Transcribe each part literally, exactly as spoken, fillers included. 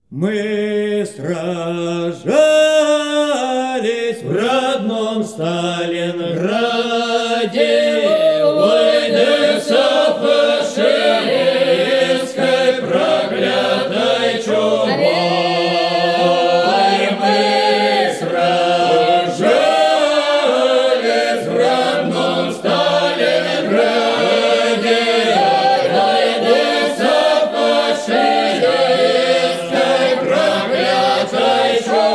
Мы сражались в родном Сталинграде, войны фашистской проклятой чумой. Мы сражались в родном Сталинграде, войны фашистской проклятой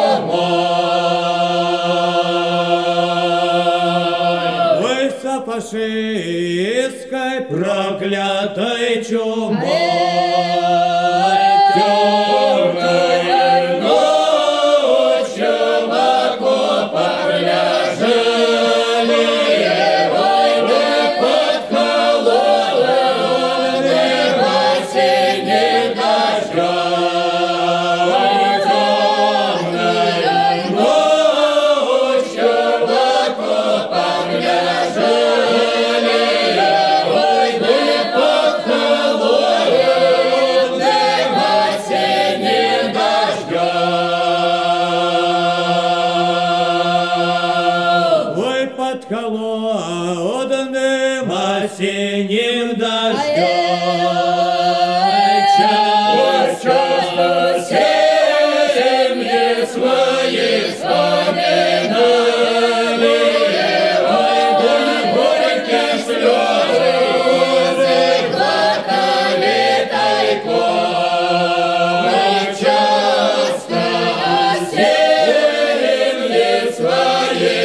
чумой. Войска фашистской проклятой чумой. Темной ночью в окопах лежали, войны под холодным осенним дождем. Темной ночью в окопах лежали, войны под холодным осенним дождем. Ой, под холодным осенним дождем. Часто семьи свои вспоминали, ой, горькие слезы плакали тайком. Часто семьи свои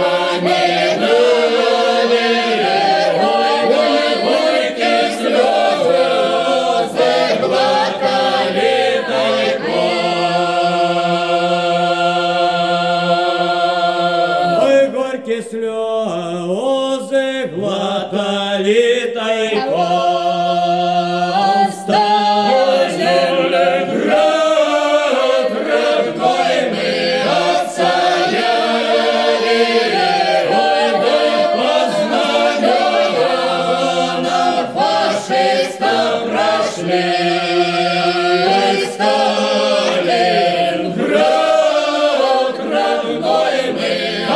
вспоминали, ой, горькие слезы плакали тайком. Ой, горькие слезы глотали тайком. Сталинград родной мы отстояли, ой, мы по знаменам фашистов прошли. Сталинград родной мы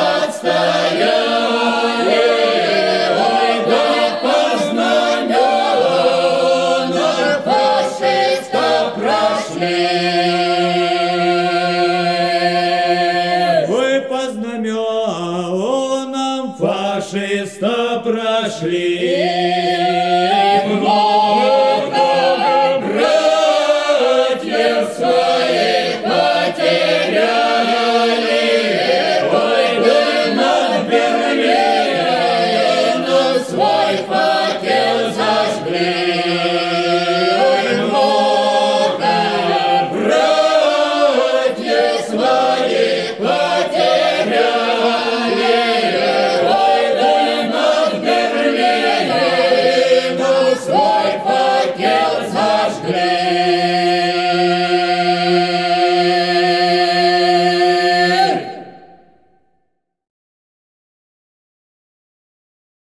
отстояли, ой, мы по знаменам фашистов прошли. Ой, по знаменам фашистов прошли. Много братьев своих потеряли, ой, мы над Берлином свой флаг